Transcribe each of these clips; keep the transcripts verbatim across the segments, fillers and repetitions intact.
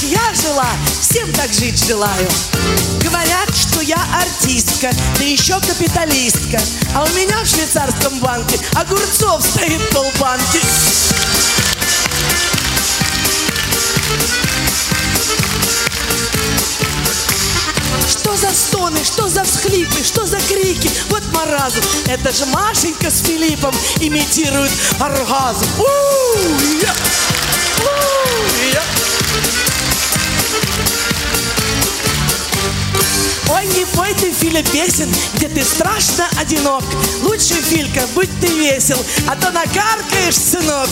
я жила, всем так жить желаю. Говорят, что я артистка, да еще капиталистка, а у меня в швейцарском банке огурцов стоит полбанки. Что за стоны, что за всхлипы, что за крики? Вот маразм. Это же Машенька с Филиппом имитируют оргазм. У-у-у-я! У-у-у-я! Ой, не пой ты, Филя, песен, где ты страшно одинок. Лучше, Филька, будь ты весел, а то накаркаешь, сынок.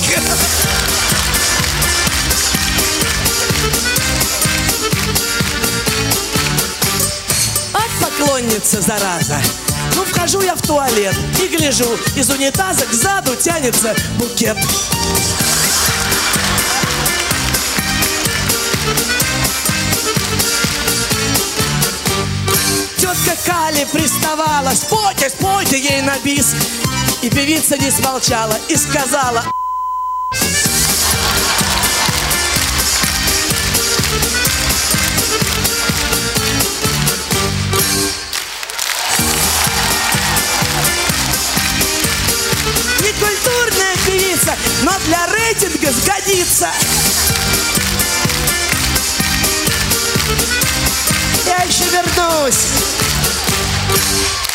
Поклонница, зараза. Ну, вхожу я в туалет и гляжу, из унитаза к заду тянется букет. Тетка Кали приставала: спойте, спойте ей на бис. И певица не смолчала и сказала: некультурная певица, но для рейтинга сгодится. Я еще вернусь.